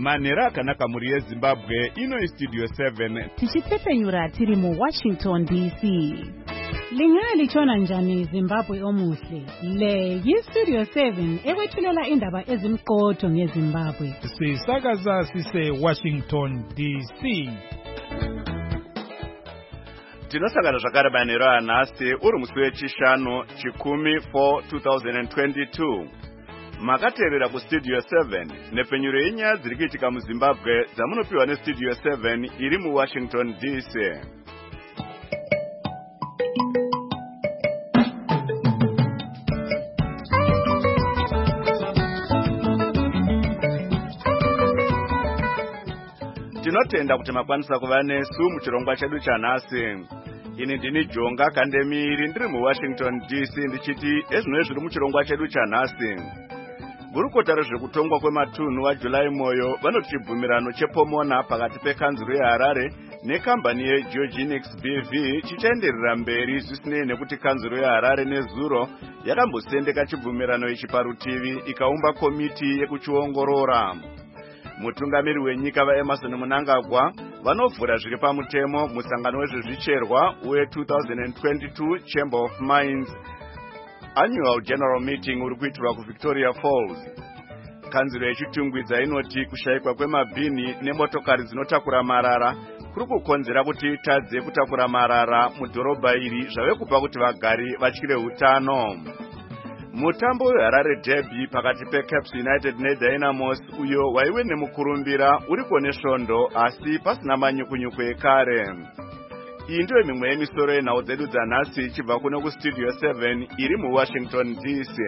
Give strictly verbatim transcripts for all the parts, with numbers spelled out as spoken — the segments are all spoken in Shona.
manhero akanaka mhuri yeZimbabwe. Ino iStudio seven tichitepenyura tiri muWashington D C. Lingalichona njani Zimbabwe omuhle? Le yiStudio seven ekwethulela indaba ezimqotho ngeZimbabwe. Sisakaza sise Washington D C. Tinosangana zvakare manhero anhasi uri musi wechishanu chikumi four twenty twenty-two. Makateerera kuStudio seven nepenyuro yenyaya dziri kuitika muZimbabwe dzamunopiwa neStudio seven iri muWashington D C. Tinotenda kuti makwanisa kuva nesu muchirongwa chedu chanhasi. Ini ndini Jonga Kandemiri ndiri muWashington D C ndichiti ezvino zviri muchirongwa chedu chanhasi. Gurukota rezvekutongwa kwematunhu waJuly Moyo vanoti chibvumirano chepomona pakati pekanzuru yeHarare nekambani yeGeogenics B V chichaenderera mberi zvisinei nekuti kanzuru yeHarare nezuro yakambosendeka chibvumirano ichi parutivi ikaumba komiti yekuchiongorora. Mutungamiri wenyika vaEmerson Mnangagwa vanovhura zviri pamutemo musangano wezvezvicherwa we-twenty twenty-two Chamber of Mines Annual General Meeting uri kuitirwa kuVictoria Falls. Kanzuro yechitungwidza inoti kushayikwa kwemabhini nemotokari dzinotakura marara kuri kukonzera kuti tadze kutakura marara mudhorobha iri zvave kupa kuti vagari vatyire utano. Mutambo weHarare Derby pakati peCaps United neDynamos uyo waive nemukurumbira uriko nesvondo asi pasina manyukunyuku ekare. Iyi ndiyo mimwe yemisoro yenhau dzedu dzanhasi ichibva kuno kuStudio seven iri muWashington D C.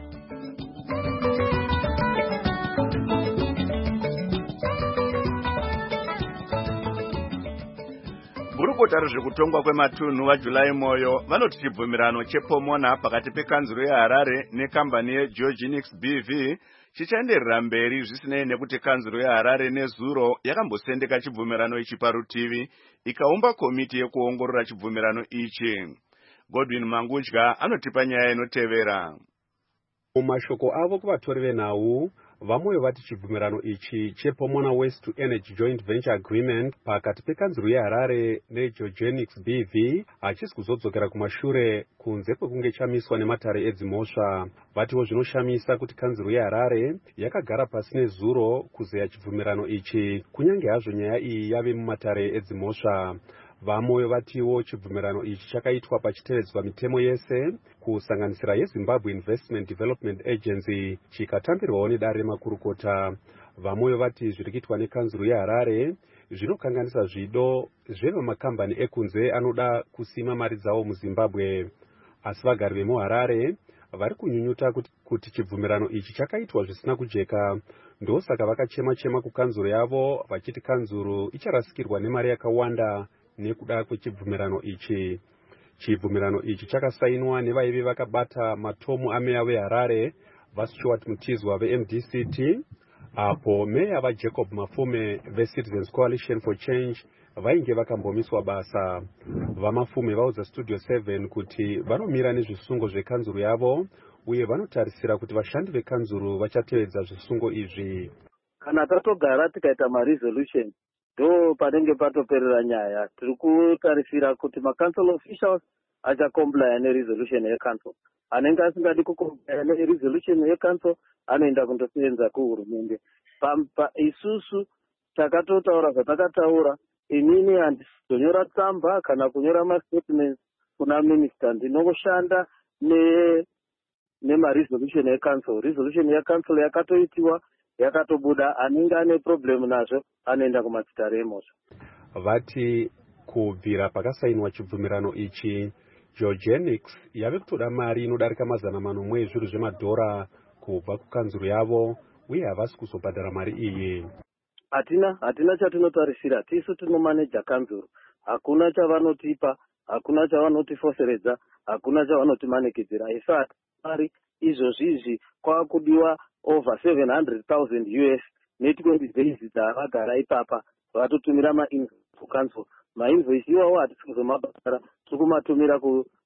Gurukota rezvekutongwa kwematunhu waJuly Moyo vanoti chibvumirano chepomona pakati pekanzuro yeHarare nekambani yeGeogenics B V chichaenderera mberi zvisinei nekuti kanzuro yeHarare nezuro yakambosendeka chibvumirano ichi parutivi ikaumba komiti yekuongorora chibvumirano ichi. Godwin Mangudya anotipa nyaya inotevera. Mumashoko avo kuvatori venhau vamwe vati chibvumirano ichi chepomona Waste to Energy Joint Venture Agreement pakati pekanzuro yeHarare neGeogenics B V hachisi kuzodzokera kumashure kunze kwekunge chamiswa nematare edzimhosva. Vatiwo zvinoshamisa kuti kanzuro yeHarare yakagara pasi nezuro kuzeya chibvumirano ichi kunyange hazvo nyaya iyi yave mumatare edzimhosva. Vamwe vatiwo chibvumirano ichi chakaitwa pachitevedzwa mitemo yese kusanganisira yeZimbabwe Investment Development Agency chikatambirwawo nedare remakurukota. Vamwe vati zviri kuitwa nekanzuro yeHarare zvinokanganisa zvido zvevamakambani ekunze anoda kusima mari dzawo muZimbabwe. Asi vagari vemuHarare vari kunyunyuta kuti, kuti chibvumirano ichi chakaitwa zvisina kujeka. Ndosaka vakachema-chema kukanzuro yavo vachiti kanzuro icharasikirwa nemari yakawanda nekuda kwechibvumirano ichi. Chibvumirano ichi chakasainwa nevaive vakabata matomu ameya veHarare vaStuart Mutizwa veM D C T apo meya vaJacob Mafume veCitizens Coalition for Change vainge vakambomiswa basa. Vamafume vaudza Studio seven kuti vanomira nezvisungo zvekanzuro yavo uye vanotarisira kuti vashandi vekanzuro vachatevedza zvisungo izvi. Kana tatogara tikaita maresolution ndo panenge patoperera nyaya. Tiri kutarisira kuti macouncil officials achakomplaya neresolution yecouncil. Anenge asingadi kukomplaya neresolution yecouncil anoenda kundosenza kuhurumende. Pa isusu takatotaura zvatakataura, inini handizonyora tsamba kana kunyora mastatements kuna minister. Ndinoshanda ne nemaresolution yecouncil. Resolution yecouncil yakatoitiwa yakatobuda, anenge ane problem nazvo anoenda kumatare emhosva. Vati kubvira pakasainwa chibvumirano ichi Geogenics yave kutoda mari inodarika mazana manomwe ezvinhu zvemadhora kubva kukanzuro yavo uye havasi kuzobhadhara mari iyi. Hatina hatina chatinotarisira, tisu tinomaneja kanzuro. Hakuna chavanotipa, hakuna chavanotifoseredza, hakuna chavanotimanikidzira. Isa mari izvozvizvi kwakudiwa over seven hundred thousand U S ne-twenty days dzavagara ipapa vatotumira ma-invoice kukanzuro. Ma-invoice iwawo hatisi kuzomabhadhara, tiri kumatumira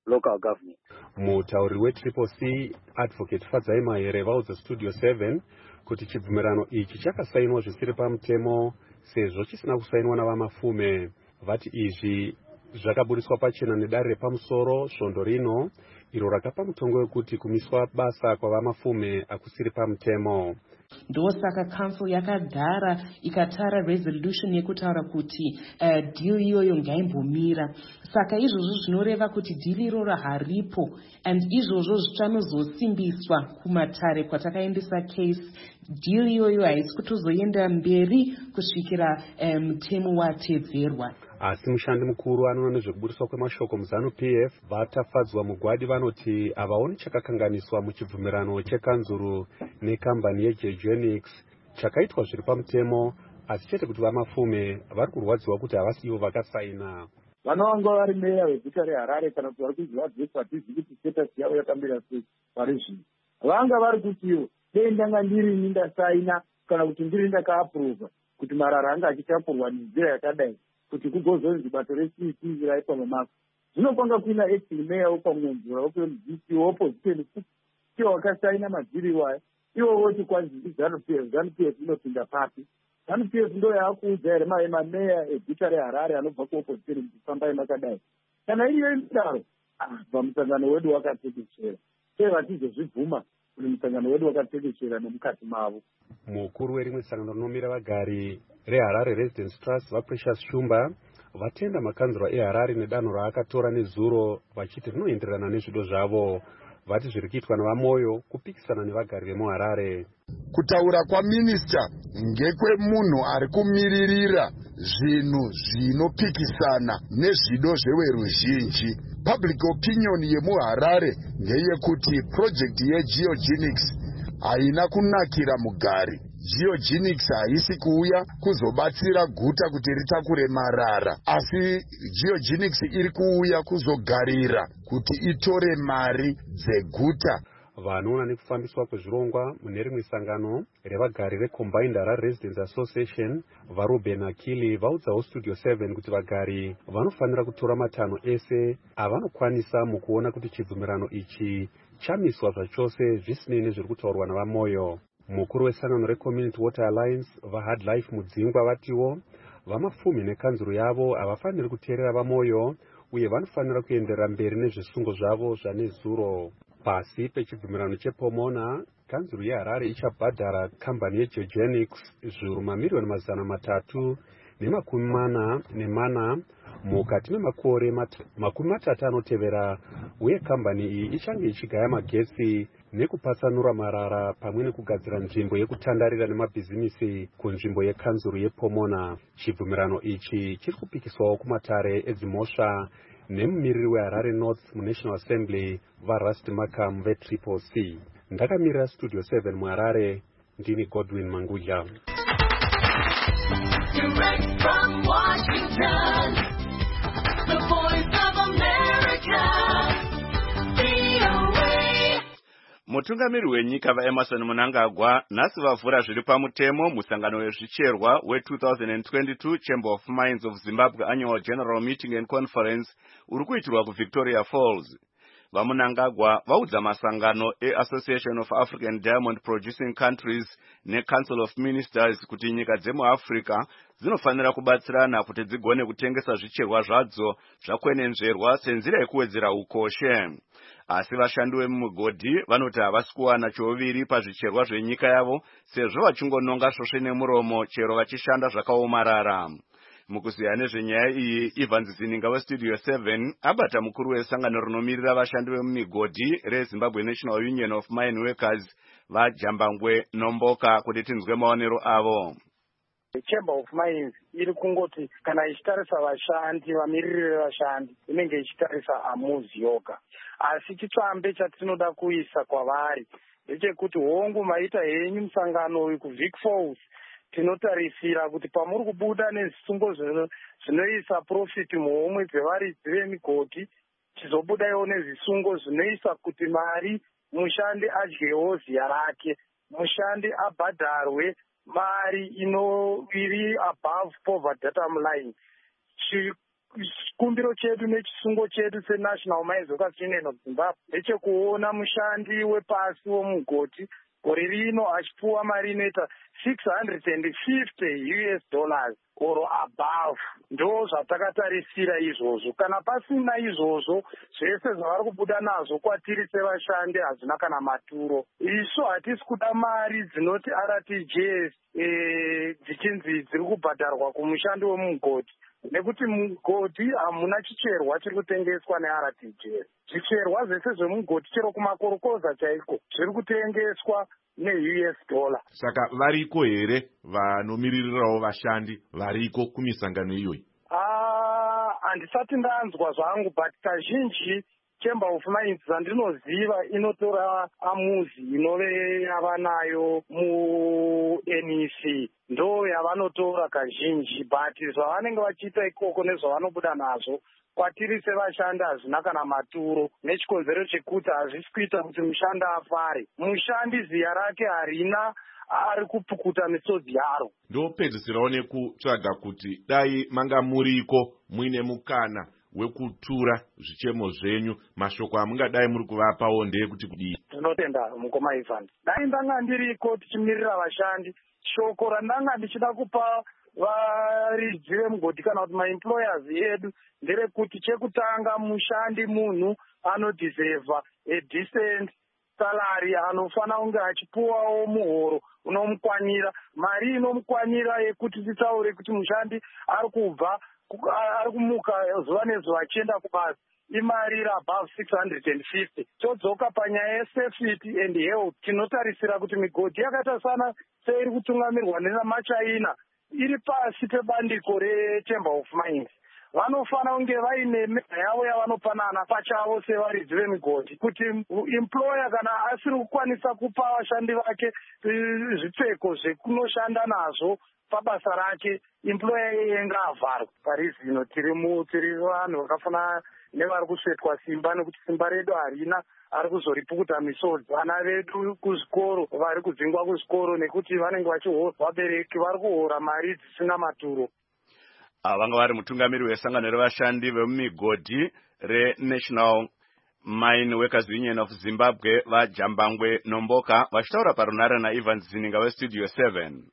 local government. Mutauri wetriple C Advocate Fadzai Mahere vaudza Studio seven kuti chibvumirano ichi chakasainwa zvisiri pamutemo sezvo chisina kusainwa navamafume. Vati izvi zvakaburiswa pachena nedare repamusoro svondo rino iro rakapa mutongo wekuti kumiswa basa kwavamafume akusiri pamutemo. Ndosaka council yakagara ikatara resolution yekutaura kuti uh, deal iyoyo ngaimbomira. Saka izvozvo zvinoreva kuti deal iroro haripo, and izvozvo zvichanozosimbiswa kumatare kwatakaendesa case. Deal iyoyo haisi kutozoenda mberi kusvikira mutemo um, watedzerwa. Asi mushandi mukuru anoona nezvekuburiswa kwemashoko muZanu P F vatafadzwa mugwadi vanoti havaoni chakakanganiswa muchibvumirano chekanzuru nekambani yeJeogenics chakaitwa zviri pamutemo, asi chete kuti vamafume vari kurwadziwa kuti havasi ivo vakasaina. Vanonga vari meya weguta reHarare kana kuti vari kunzi vadzidzi hatizi kuti status yavo yakamira sei pari zvino. Vanga vari kutiwo dei ndanga ndirini ndasaina kana kuti ndiri ndakaapurova kuti marara anga achitapurwa nenzira yakadai kuti kugozonzi bato reC C raipa mamako. Zvinopanga kuina acting meya wopamwenzura wope mudzisi woopposition kuti wakasaina madziri iwayo iwo voti kwanzi ZANU P F. ZANU P F inopinda papi? ZANU P F ndo yaakuudza here mameya eguta reHarare anobva kuopposition kufambai makadai. Kana iriyo indaro pamusangano wedu wakatekeshera sei vatizozvibvuma kuti musangano wedu wakatekeshera nemukati mavo. Mukuru werimwe sangano rinomira vagari reHarare Residence Trust vaPrecious Shumba vatenda makanzura eHarare nedanho raakatora nezuro vachiti rinoenderana nezvido zvavo. Vati zviri kuitwa navamoyo kupikisana nevagari vemuHarare. Kutaura kwaminista ngekwemunhu ari kumiririra zvinhu zvinopikisana nezvido zveweruzhinji. Public opinion yemuHarare ndeyekuti project yeGeogenics haina kunakira mugari. Geogenics haisi kuuya kuzobatsira guta kuti ritakure marara, asi Geogenics iri kuuya kuzogarira kuti itore mari dzeguta. Vanoona nekufambiswa kwezvirongwa mune rimwe sangano revagari reCombined Harare Residents Association vaRuben Akili vaudzawo Studio seven kuti vagari vanofanira kutora matanho ese avanokwanisa mukuona kuti chibvumirano ichi chamiswa zvachose zvisinei nezviri kutaurwa navamoyo. Mukuru wesangano reCommunity Water Alliance vaHard Life Mudzingwa vatiwo vamafume nekanzuru yavo havafaniri kuteerera vamoyo uye vanofanira kuenderera mberi nezvisungo zvavo zvanezuro. Pasi pechibvumirano chePomona, kanzuru yeHarare ichabhadhara kambani yeGeogenics zviuru mamirioni mazana matatu nemakumi mana nemana mukati memakore mat- makumi matatu anotevera, uye kambani iyi ichange ichigaya magetsi nekupatsanura marara pamwe nekugadzira nzvimbo yekutandarira nemabhizimisi kunzvimbo yekanzuru yePomona. Chibvumirano ichi chiri kupikiswawo kumatare edzimhosva nemumiriri weHarare North muNational Assembly vaRusty Makam veTriple C. Ndakamirira Studio seven muHarare, ndini Godwin Mangudya. Direct from Washington, the voice of America, V O A. Mutungamiri wenyika vaEmerson Mnangagwa nhasi vavhura zviri pamutemo musangano wezvicherwa we-twenty twenty-two Chamber of Mines of Zimbabwe Annual General Meeting and Conference uri kuitirwa kuVictoria Falls. VaMnangagwa vaudza masangano eAssociation of African Diamond Producing Countries neCouncil of Ministers kuti nyika dzemuAfrica dzinofanira kubatsirana kuti dzigone kutengesa zvicherwa zvadzo zvakwenenzverwa senzira yekuwedzera ukoshe. Asi vashandi vemumigodhi vanoti havasi kuwana choviri pazvicherwa zvenyika yavo sezvo vachingononga svosve nemuromo chero vachishanda zvakaomarara. Mukuziya nezvenyaya iyi, Ivan Zininga weStudio seven abata mukuru wesangano rinomiririra vashandi vemumigodhi reZimbabwe National Union of Mine Workers vaJambangwe Nomboka kuti tinzwe maonero avo. The Chamber of Mines iri kungoti kana ichitarisa vashandi vamiriri vevashandi inenge ichitarisa amuzi yoga, asi chitsvambe chatinoda kuisa kwavari ndechekuti hongu maita henyu musangano uyu kuVic Falls tinotarisira kuti pamuri kubuda nezvisungo zvinoisa profit muhomwe dzevaridzi vemigodhi chizobudawo nezvisungo zvinoisa kuti mari mushandi adyewo ziya rake, mushandi abhadharwe mari ino iri above poverty datum line. chikumbiro chedu nechisungo chedu senational mines workers union of Zimbabwe ndechekuona mushandi wepasi womugoti gore rino achipuwa mari inoita six hundred fifty U S dollars or above. Ndo zvatakatarisira izvozvo. Kana pasina izvozvo zvese zvavari kubuda nazvo kwatiri sevashandi hazvina kana maturo. Isu hatisi kuda mari dzinoti R T Js eh, dzichinzi dziri kubhadharwa kumushandi womugoti. Nekuti mugoti hamuna chicherwa chiri kutengeswa ne-R T J. Zvicherwa zvese zvemugoti chero kumakorokoza chaiko zviri kutengeswa ne-U S dollar. Saka variko here vanomiririrawo vashandi variko kumisangano iyoyi? Ah, handisati ndanzwa zvangu, but kazhinji Chamber of Mines dzandinoziva inotora amuzi inove yavanayo mu-N E C. Ndo yavanotora kazhinji, but zvavanenge vachiita ikoko nezvavanobuda nazvo kwatiri sevashandi hazvina kana maturo, nechikonzero chekuti hazvisi kuita kuti mushandi afare. Mushandi ziya rake harina ari kupukuta misodzi yaro. Ndopedzisirawo nekutsvaga kuti dai manga muriko muine mukana wekutura zvichemo zvenyu, mashoko amungadai muri kuvapawo ndeyekuti kudii? Tinotenda mukoma Ivan. Dai ndanga ndiriko tichimirira vashandi, shoko randanga ndichida kupa varidzi vemugodi kana kuti maemployers edu nderekuti chekutanga mushandi munhu anodeserva a decent salary, anofana kunge achipuwawo muhoro unomukwanira, mari inomukwanira yekuti titaure kuti mushandi ari kubva ari kumuka zuva nezuva achienda kubasa imari above six hundred fifty. Todzoka panyaya yesafety and health, tinotarisira kuti migodhi yakaita sana seiri kutungamirwa nenamachaina iri pasi pebandiko reChamber of Mines. Vanofana kunge vaine meza yavo yavanopanana pachavo sevaridzi vemigodhi, kuti employer kana asiri kukwanisa kupa vashandi vake zvipfeko zvekunoshanda nazvo pabasa rake, employer yeye ngaavharwe. Parizino tiri mu tiri vanhu vakafana nevari kusvetwa simba, nekuti simba redu harina ari kuzoripukuta misodzi. Vana vedu kuzvikoro vari kudzingwa kuzvikoro nekuti vanenge vachiho vabereki vari kuhora mari dzisina maturo. Vanga vari mutungamiri wesangano revashandi vemumigodhi reNational Mine Workers Union of Zimbabwe vaJambangwe Nomboka vachitaura parunare naIvan Zininga weStudio seven.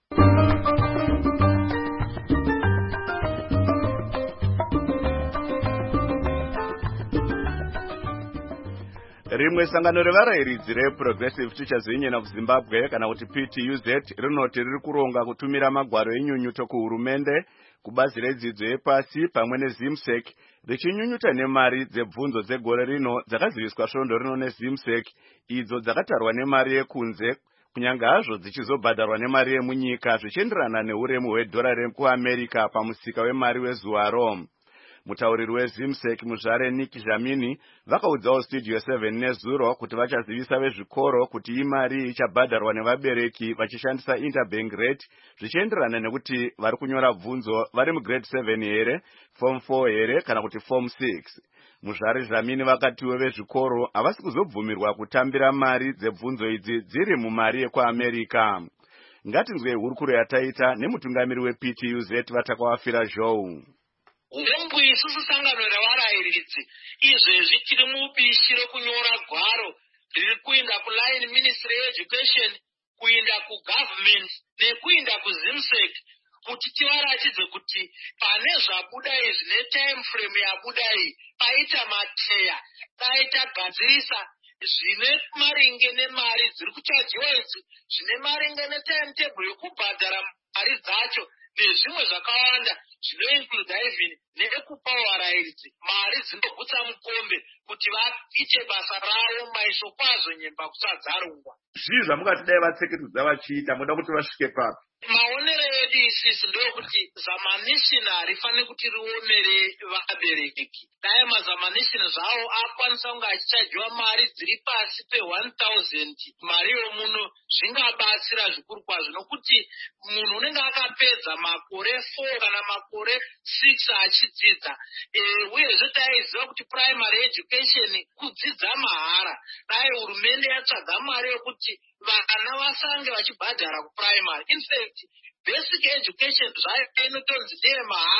Rimwe sangano revarayiridzi reProgressive Teachers Union of Zimbabwe kana kuti P T U Z rinoti riri kuronga kutumira magwaro enyunyuto kuhurumende, kubazi redzidzo yepasi pamwe neZimsec richinyunyuta nemari dzebvunzo dzegore rino dzakaziviswa svondo rino neZimsec, idzo dzakatarwa nemari yekunze kunyange hazvo dzichizobhadharwa nemari yemunyika zvichienderana neuremu hwedhora rekuAmerica pamusika wemari wezuvaro. Mutauriri weZimsec muzvare Nick Jamini vakaudzawo Studio seven nezuro kuti vachazivisa vezvikoro kuti imari ichabhadharwa nevabereki vachishandisa interbank rate zvichienderana nekuti vari kunyora bvunzo vari mugrade seven here, form four here kana kuti form six. Muzvare Jamini vakatiwo vezvikoro havasi kuzobvumirwa kutambira mari dzebvunzo idzi dziri mumari yekuAmerica. Ngatinzwe hurukuro yataita nemutungamiri weP T U Z vatakawafira Joe. Ndembu isusu sangano revarayiridzi izvezvi tiri mubishi rekunyora gwaro riri kuinda kuline Ministry yeEducation, kuinda kugovernment nekuinda kuZimsec kuti tivaratidze kuti pane zvabuda izvi netime frame yabuda iyi paita mateya dai tagadzirisa zvine maringe nemari dziri kuchajiwa idzi, zvine maringe netimetable yokubhadhara mari dzacho nezvimwe zvakawanda zvinoincluda even nekupawo varayiridzi mari dzinogutsa mukombe kuti vaite basa ravo maisho kwazvo nyemba kusati dzarungwa. Zvii zvamungati dai vatseketudza vachiita, muda kuti vasvike papi? Maonero edu isisi ndokuti zamanishini harifane kuti riomere vabereki. Dai mazamanishini zvawo akwanisa kunge achichajiwa mari dziri pasi pe one thousand mari yomuno, zvingabatsira zvikuru kwazvo, nokuti munhu unenge akapedza makore four kana makore six achidzidza. Uyezve taiziva kuti primary education kudzidza mahara. Dai hurumende yatsvaga mari yokuti vana vasange vachibhadhara kuprimary. In fact, basic education zvayo inotonzi ndeye mahara,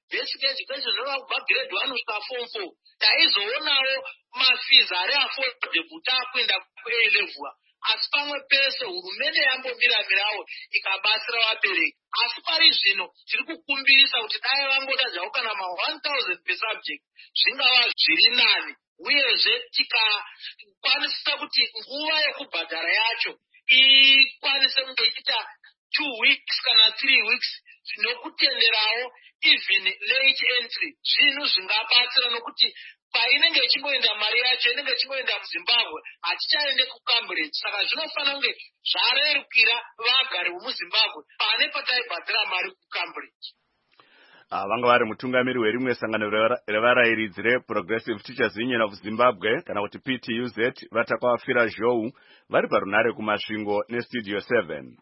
basic education zvinova kubva grade one kusvika form four taizoonawo mafizi ari affordable taakuenda kuA level. Asi pamwe pese hurumende yambomira-mirawo ikabatsira vabereki. Asi pari zvino tiri kukumbirisa kuti dai vangoda zvavo kana ma one thousand per subject zvingava zviri nani, uyezve tikakwanisa kuti nguva yekubhadhara yacho ikwanise kunge ichiita two weeks kana three weeks nokutenderawo even late entry. Zvinhu zvingabatsira nokuti painenge ichingoenda mari yacho inenge ichingoenda muZimbabwe hatichaende kuCambridge. Saka zvinofanira kunge zvarerukira vagari vomuZimbabwe pane pataibhadhira mari kuCambridge. Vanga vari mutungamiri werimwe sangano revarayiridzi reProgressive Teachers Union of Zimbabwe kana kuti P T U Z vatakwafira zhou vari parunare kumasvingo nestudio seven.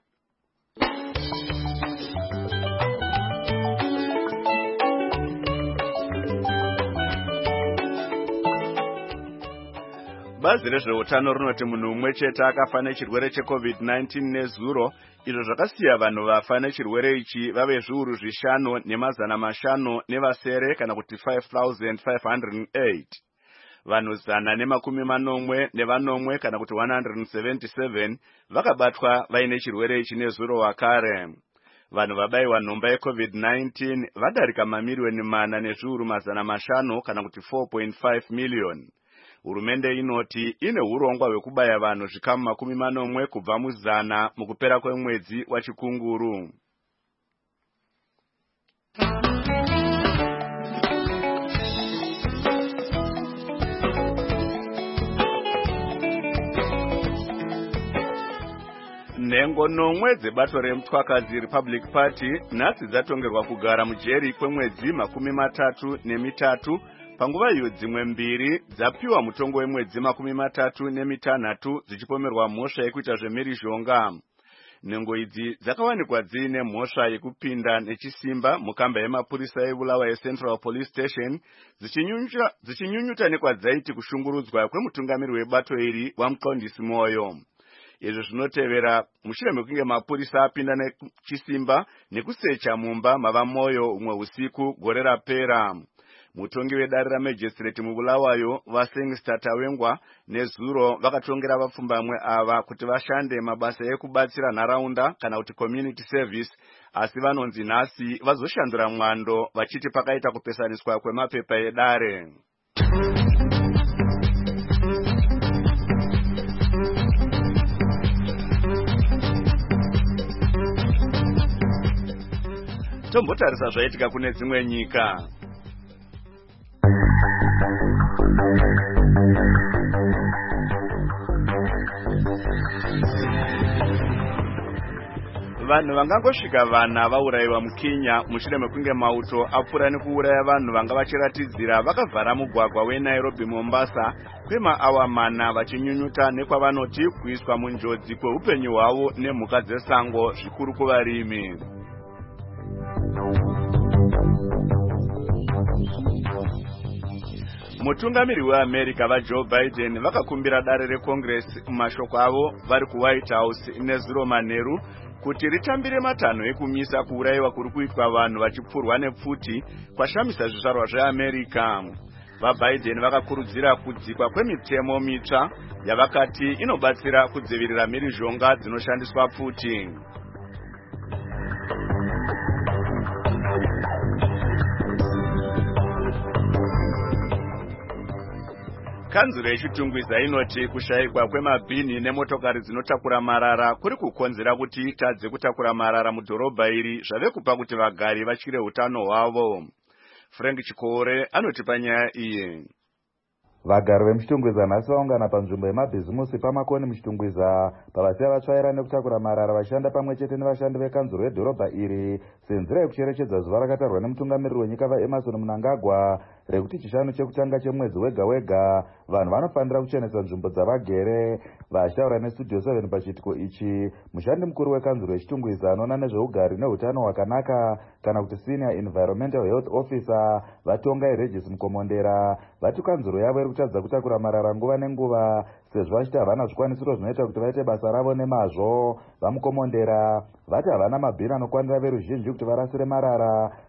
Bazi rezveutano rinoti munhu umwe chete akafa nechirwere checovid nineteen nezuro, izvo zvakasiya vanhu vafa nechirwere ichi vave zviuru zvishanu nemazana mashanu nevasere kana kuti five thousand five hundred eight. Vanhu zana nemakumi manomwe nevanomwe kana kuti one hundred seventy-seven vakabatwa vaine chirwere ichi nezuro wakare. Vanhu vabayiwa nhomba yecovid nineteen vadarika mamiliyoni mana nezviuru mazana mashanu kana kuti four point five million. Hurumende inoti ine urongwa hwekubaya vanhu zvikamu makumi manomwe kubva muzana mukupera kwemwedzi wachikunguru. Nhengo nomwe dzebato remutwakadzi Republic Party nhasi dzatongerwa kugara mujeri kwemwedzi makumi matatu nemitatu, panguva iyo dzimwe mbiri dzapiwa mutongo wemwedzi makumi matatu nemitanhatu dzichipomerwa mhosva yekuita zvemhirizhonga. Nhengo idzi dzakawanikwa dziine mhosva yekupinda nechisimba mukamba yemapurisa eBulawayo Central Police Station dzichinyunyuta nekwadzaiti kushungurudzwa kwemutungamiri webato iri waMuqondisi Moyo. Izvo zvinotevera mushure mekunge mapurisa apinda nechisimba nekusecha mumba mava Moyo umwe usiku gore rapera. Mutongi wedare ramajistrate muBulawayo vaSengster Tawengwa nezuro vakatongera vapfumbamwe ava kuti vashande mabasa ekubatsira nharaunda kana kuti community service, asi vanonzi nhasi vazoshandura mwando vachiti pakaita kupesaniswa kwemapepa edare. Tombotarisa zvaitika kune dzimwe nyika. Vanhu vangangosvika vana vaurayiwa muKenya mushure mekunge mauto apfuura nekuuraya vanhu vanga vachiratidzira vakavhara mugwagwa weNairobi Mombasa kwemaawa mana vachinyunyuta nekwavanoti kuiswa munjodzi kweupenyu hwavo nemhuka dzesango zvikuru kuvarimi. Mutungamiri weAmerica vaJoe Biden vakakumbira dare reCongress mumashoko avo vari kuWhite House nezuro manheru kuti ritambire matanho ekumisa kuurayiwa kuri kuitwa vanhu vachipfurwa nepfuti kwashamisa zvizvarwa zveAmerica. VaBiden vakakurudzira kudzikwa kwemitemo mitsva yavakati inobatsira kudzivirira mhirizhonga dzinoshandiswa pfuti. Kanzuro yechitungwiza inoti kushayikwa kwemabhini nemotokari dzinotakura marara kuri kukonzera kuti tadze kutakura marara mudhorobha iri zvave kupa kuti vagari vatyire utano hwavo. Frank Chikore anoti panyaya iyi. Vagari vemuchitungwiza nhasi vaungana panzvimbo yemabhizimusi pamakoni muchitungwiza pavasiya vatsvaira nekutakura marara vashanda pamwe chete nevashandi vekanzuro vedhorobha iri senzira yekucherechedza zuva rakatarwa nemutungamiriri wenyika vaEmerson Mnangagwa rekuti chishanu chekutanga chemwedzi wega wega vanhu vanofanira kuchenesa nzvimbo dzavagere. Vachitaura nestudio seven pachiitiko ichi, mushandi mukuru wekanzuro yechitungwiza anoona nezveugari neutano hwakanaka kana kuti senior environmental health officer vatongai Regis Mukomondera vati kanzuro yavo iri kutadza kutakura marara nguva nenguva sezvo vachiti havana zvikwanisiro zvinoita kuti vaite basa ravo nemazvo. VaMukomondera vati havana mabhini anokwanira veruzhinji kuti varasire marara.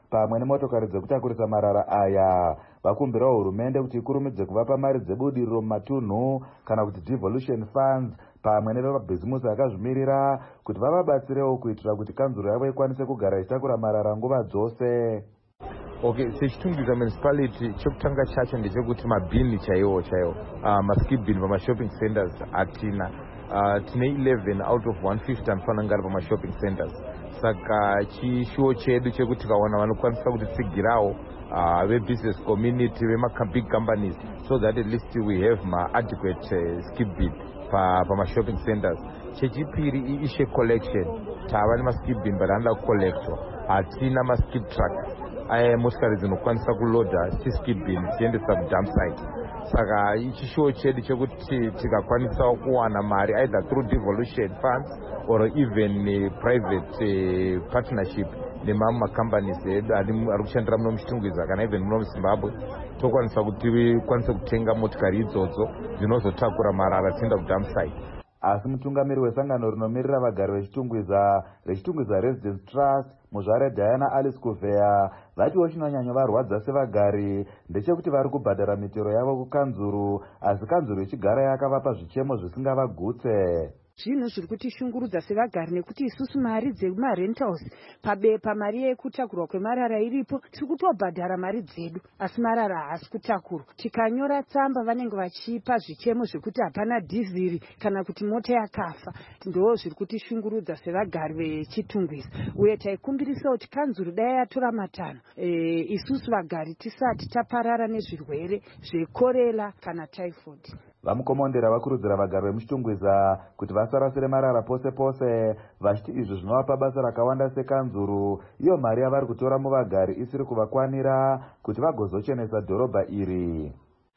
pamwe nemotokari dzekutakurisa marara aya. Vakumbirawo hurumende kuti ikurumidze kuvapa mari dzebudiriro mumatunhu kana kuti devolution funds pamwe nevemabhizimusi akazvimirira kuti vavabatsirewo kuitira kuti kanzuro yavo ikwanise kugara ichitakura marara nguva dzose. Okay, sechitungidza municipality chekutanga chacho ndechekuti mabhini chaiwo chaiwo uh, maskip bin pamashopping centers hatina. Uh, tine eleven out of one fifty anofana ngari pamashopping centers. Saka chishuwo chedu chekuti kawana vanokwanisa kutitsigirawo uh, vebusiness community vemabig companies so that at least we have ma-adequate uh, skip bin pamashopping pa centers. Chechipiri ishe collection tava nemaskip bin but anoda kucollectwa. Hatina maskip truck aya motikari dzinokwanisa kuloda chiskip bin tiendesa kudump site. Saka ichishuwo chedu chekuti tikakwanisawo kuwana mari either through devolution funds or even uh, private uh, partnership nemamwe macompanies edu ari kushandira muno muchitungwiza kana even muno muzimbabwe tokwanisa kuti kwanisa kutenga motikari idzodzo dzinozotakura marara tienda kudump site. Asi mutungamiri wesangano rinomirira vagari vechitungwiza rechitungwiza Residence Trust muzvare Diana Alice Kuvea vatiwo chinonyanya varwadza sevagari ndechekuti vari kubhadhara mitero yavo kukanzuru asi kanzuru ichigara yakavapa zvichemo zvisingavagutse. Zvinhu zviri kutishungurudza sevagari nekuti isusu mari dzemarentals pabepa mari yekutakurwa kwemarara iripo tiri kutobhadhara mari dzedu asi marara haasi kutakurwa. Tikanyora tsamba vanenge vachipa zvichemo zvekuti hapana dhiziri kana kuti mota yakafa. Ndo zviri kutishungurudza sevagari vechitungwiza uye taikumbirisawo kuti kanzuru dai yatora matanho e, isusu vagari tisati taparara nezvirwere zvekorera kana typhoid. Vamukomondera vakurudzira vagari vemuchitungwiza kuti vasarasire marara pose pose vachiti izvo zvinovapa basa rakawanda sekanzuru iyo mari yavari kutora muvagari isiri kuvakwanira kuti vagozochenesa dhorobha iri.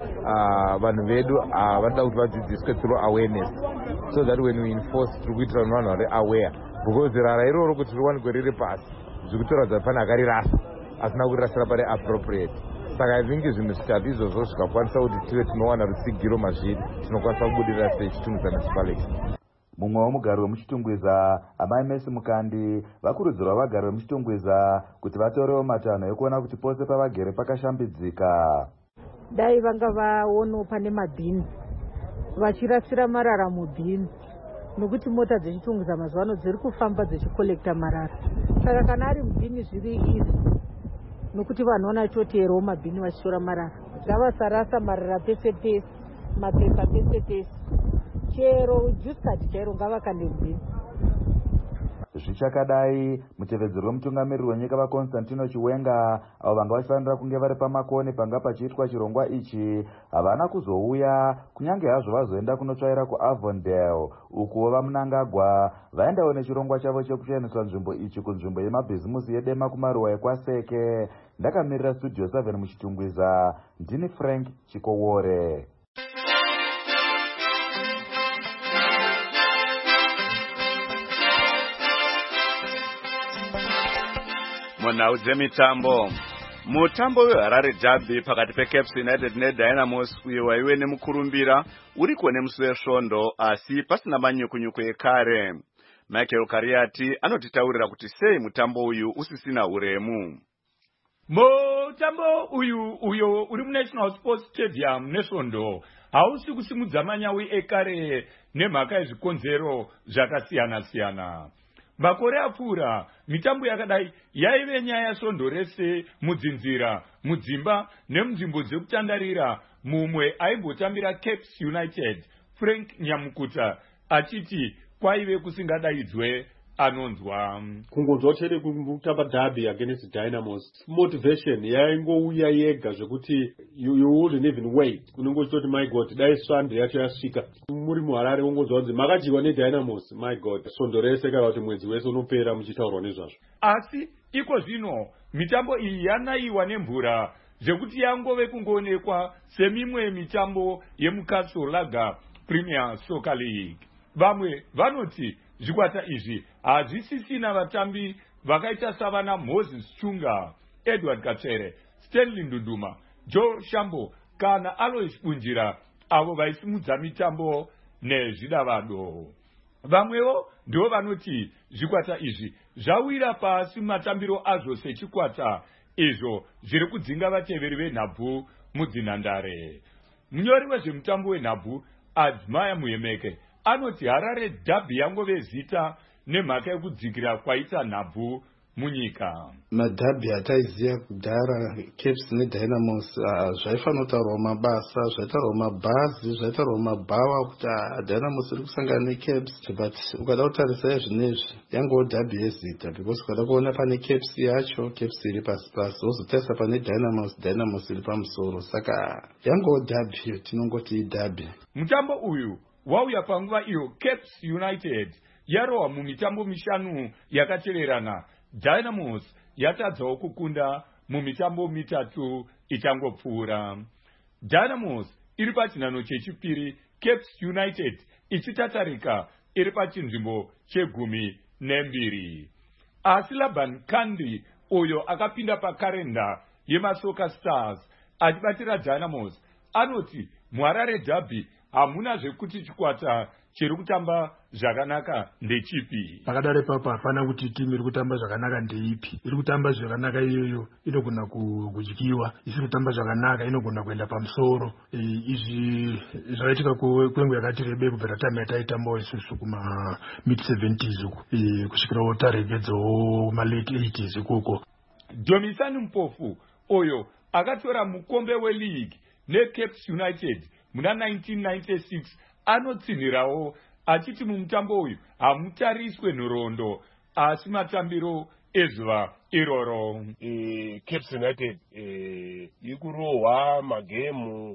Uh, vanhu vedu uh, vanoda kuti vadzidziswe through awareness so that when we enforce tiri kuitira vanhu vari aware because rara iroro kuti riwanikwe riri pasi zviri kutoradza pane akarirasa asina kurirasira pari appropriate. Saka I think zvinhu zvitatu izvozvo zvikakwanisa kuti tive tinowana rutsigiro mazviri tinokwanisa kubudirira sechitungwiza municipality. Mumwe womugari wemuchitungwiza amai Messi Mukandi vakurudzirwa vagari vemuchitungwiza kuti vatorewo matanho ekuona kuti pose pavagere pakashambidzika. Dai vanga vaonawo pane mabhini vachirasira marara mubhini nokuti mota dzechitungwiza mazuva ano dziri kufamba dzichikolekta marara. Saka kana ari mubhini zviri izi nokuti vanhu vanachoteerawo mabhini vachitora marara. Ngavasarasa marara pese pese, mapepa pese pese, chero jusikati chairo ngavakande mubhini. Zvichakadai mutevedzeri wemutungamiriri wenyika vaConstantino Chiwenga avo vanga vachifanira kunge vari pamakoni panga pachiitwa chirongwa ichi havana kuzouya kunyange hazvo vazoenda kunotsvaira kuAvondale ukuwo vamunangagwa vaendawo nechirongwa chavo chekuchaniswa nzvimbo ichi kunzvimbo yemabhizimusi yedema kumaruwa ekwaseke. Ndakamirira studio seven muchitungwiza ndini Frank Chikowore. Munhau dzemitambo. Mutambo weHarare Derby pakati peCaps United neDynamos uyo waive nemukurumbira uriko nemusi wesvondo asi pasina manyukunyuku ekare. Michael Kariati anotitaurira kuti sei mutambo uyu usisina uremu. Mutambo uyu uyo uri muNational Sports Stadium nesvondo hausi kusimudza manyawi ekare nemhaka yezvikonzero zvakasiyana siyana. Makore apfuura mitambo yakadai yaive nyaya svondo rese mudzinzira mudzimba nemunzvimbo dzekutandarira. Mumwe aimbotambira Caps United Frank Nyamukuta achiti kwaive kusingadaidzwe anonzwa. Kungonzwa chete kutamba derby against Dynamos motivation yaingouya yega zvekuti you, you wouldn't even wait. Unongototi my god dai swande yacho yasvika muri muHarare ungonzwa kuti makajiwa neDynamos my god svondo rese kana kuti mwedzi wese unopera muchitaurwa nezvazvo. Asi iko zvino mitambo iyi yanaiwa nemvura zvekuti yangove kungoonekwa semimwe mitambo yemuCastle Lager Premier Soccer League. Vamwe vanoti zvikwata izvi hazvisisina vatambi vakaita savana Moses Chunga, Edward Katsere, Stanley Ndunduma, Joe Shambo kana Alois Bunjira avo vaisimudza mitambo nezvidavado. Vamwewo ndivo vanoti zvikwata izvi zvawira pasi matambiro azvo sechikwata izvo zviri kudzinga vateveri venhabvu mudzinhandare. Munyori wezvemutambo wenhabvu Adzimaya Muhemeke anoti Harare Derby yangove zita nemhaka yekudzikira kwaita nhabvu munyika. Madhabhi ataiziva kudhara Caps neDynamos zvaifanira kutaurwa mabasa, zvaitaurwa mabhazi, zvaitaurwa mabhawa kuti Dynamos iri kusangana neCaps, but ukada kutarisa zvinezvi yangowo dhabhi yezita, because ukada kuona pane Caps yacho, Caps iri pasi pasi, wozotarisa pane Dynamos, Dynamos iri pamusoro, saka yangowo dhabhi, tinongoti idhabhi. Mutambo uyu wauya panguva iyo Caps United yarohwa mumitambo mishanu yakateverana. Dynamos yatadzawo kukunda mumitambo mitatu ichangopfuura. Dynamos iri pachinhano chechipiri, Caps United ichitatarika iri pachinzvimbo chegumi nembiri. Asi Laban Kandi uyo akapinda pakarenda yeMasoka Stars achibatira Dynamos anoti muHarare Derby hamuna zvekuti chikwata chiri kutamba zvakanaka ndechipi. Pakadaro ipapo hapana kuti timu iri kutamba zvakanaka ndeipi. Iri kutamba zvakanaka iyoyo inogona kudyiwa, isiri kutamba zvakanaka inogona kuenda pamusoro. Izvi zvaitika kwenguva yakati rebei kubvira time yataitambawo isusu kuma mid seventies uku kusvikirawo taregedzawo kuma late eighties ikoko. Domisani Mpofu oyo akatora mukombe weleague neCaps United muna nineteen ninety-six anotsinhirawo achiti mumutambo uyu hamutariswe nhoroondo asi matambiro ezuva iroro. Caps United iri kurohwa magemu,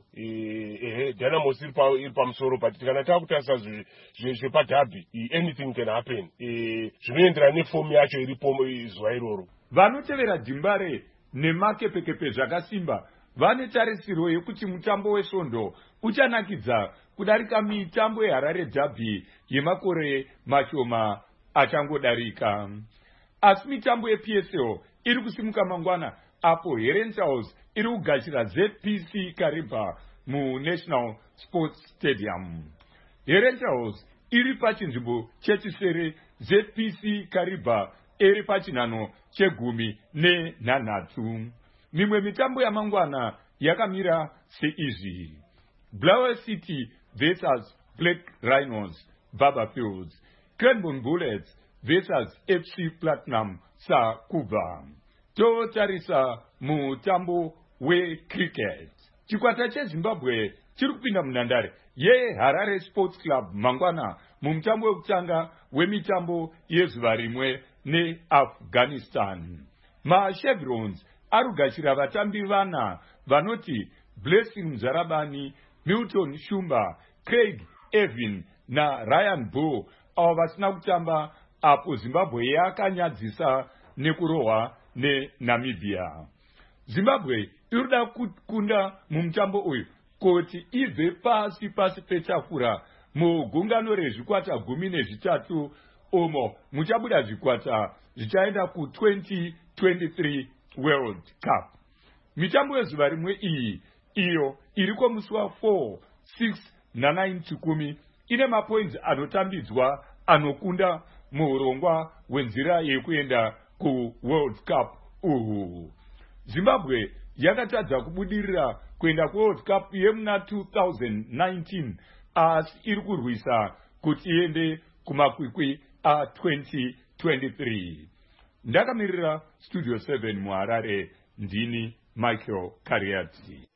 Dynamos iri pamusoro, but kana takutarisa zvepadhabhi anything can happen. Zvinoenderana nefomu yacho iripo zuva iroro. Vanotevera Dhimbare nemakepekepe zvakasimba vane tarisiro yekuti mutambo wesvondo uchanakidza kudarika mitambo yeHarare Derby yemakore mashoma achangodarika. Asi mitambo yeP S L iri kusimuka mangwana apo Herentals iri kugashira Z P C Kariba muNational Sports Stadium. Herentals iri pachinzvimbo chechisere, Z P C Kariba iri pachinhano chegumi nenhanhatu. Mimwe mitambo yamangwana yakamira seizvi: Blower City versus Black Rhinos Barberfields, Cranbourne Bullets versus F C Platinum Sakuba. Totarisa mutambo wecricket. Chikwata cheZimbabwe chiri kupinda munhandare yeHarare Sports Club mangwana mumutambo wekutanga wemitambo yezuva rimwe neAfghanistan. MaChevrons ari kugashira vatambi vana vanoti Blessing Mzarabani, Milton Shumba, Craig Evin na Ryan Bull, avo vasina kutamba apo Zimbabwe yakanyadzisa nekurohwa neNamibia. Zimbabwe irikuda kukunda mumutambo uyu kuti ibve pasi pasi petafura mugungano rezvikwata gumi nezvitatu umo muchabuda zvikwata zvichaenda ku twenty twenty-three World Cup. Mitambo yezuva rimwe iyi iyo iriko musi wa four, six na nine chikumi ine mapoints anotambidzwa anokunda muurongwa wenzira yekuenda ku World Cup uhu. Zimbabwe yakatadza kubudirira kuenda ku World Cup yemuna two thousand nineteen asi iri kurwisa kuti iende kumakwikwi a twenty twenty-three. Ndakamirira Studio seven muHarare, ndini Michael Kariati.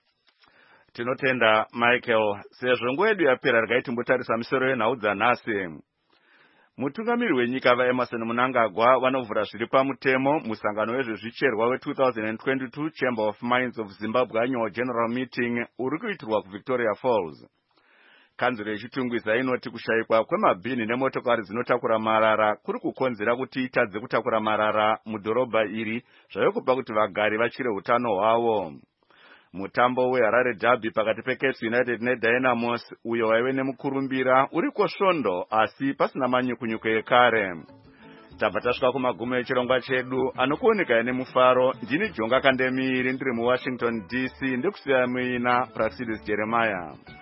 Tinotenda Michael. Sezvo nguva yedu yapera regai timbotarisa misoro yenhau dzanhasi. Mutungamiri wenyika vaEmerson Mnangagwa vanovhura zviri pamutemo musangano wezvezvicherwa we two thousand twenty-two Chamber of Mines of Zimbabwe Annual General Meeting uri kuitirwa kuVictoria Falls. Kanzuro yechitungwiza inoti kushayikwa kwemabhini nemotokari dzinotakura marara kuri kukonzera kuti itadze kutakura marara mudhorobha iri, zvave kupa kuti vagari vachire utano hwavo. Mutambo weHarare Derby pakati peCaps United neDynamos uyo waive nemukurumbira uriko svondo asi pasina manyukunyuko ekare. Tabva tasvika kumagumo echirongwa chedu anokuoneka nemufaro. Ndini Jonga Kandemiri ndiri muWashington D C ndikusiya muina Praxidis Jeremiah.